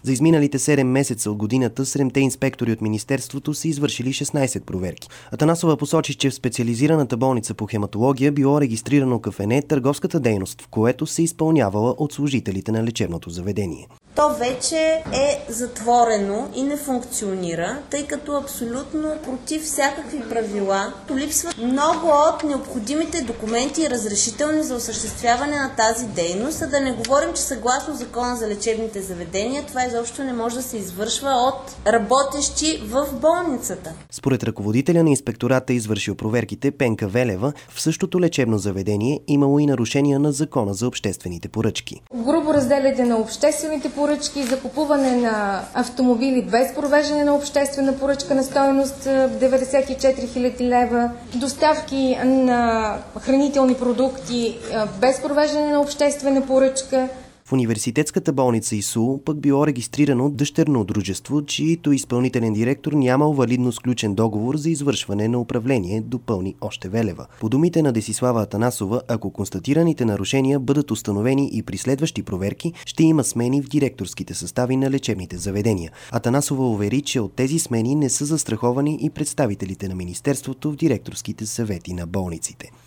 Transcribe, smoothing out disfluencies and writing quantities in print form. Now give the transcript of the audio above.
За изминалите 7 месеца от годината 7-те инспектори от Министерството са извършили 16 проверки. Атанасова посочи, че в специализираната болница по хематология било регистрирано кафене търговската дейност, в което се изпълнявала от служителите на лечебното заведение. То вече е затворено и не функционира, тъй като абсолютно против всякакви правила. Липсват много от необходимите документи и разрешителни за осъществяване на тази дейност, а да не говорим, че съгласно Закона за лечебните заведения това изобщо не може да се извършва от работещи в болницата. Според ръководителя на инспектората, извършил проверките Пенка Велева, в същото лечебно заведение имало и нарушения на Закона за обществените поръчки. Грубо разделяне на обществените поръчки, закупуване на автомобили без провеждане на обществена поръчка на стойност 94 000 лева, доставки на хранителни продукти без провеждане на обществена поръчка. В университетската болница ИСУЛ пък било регистрирано дъщерно дружество, чието изпълнителен директор нямал валидно сключен договор за извършване на управление, допълни още Велева. По думите на Десислава Атанасова, ако констатираните нарушения бъдат установени и при следващи проверки, ще има смени в директорските състави на лечебните заведения. Атанасова увери, че от тези смени не са застраховани и представителите на Министерството в директорските съвети на болниците.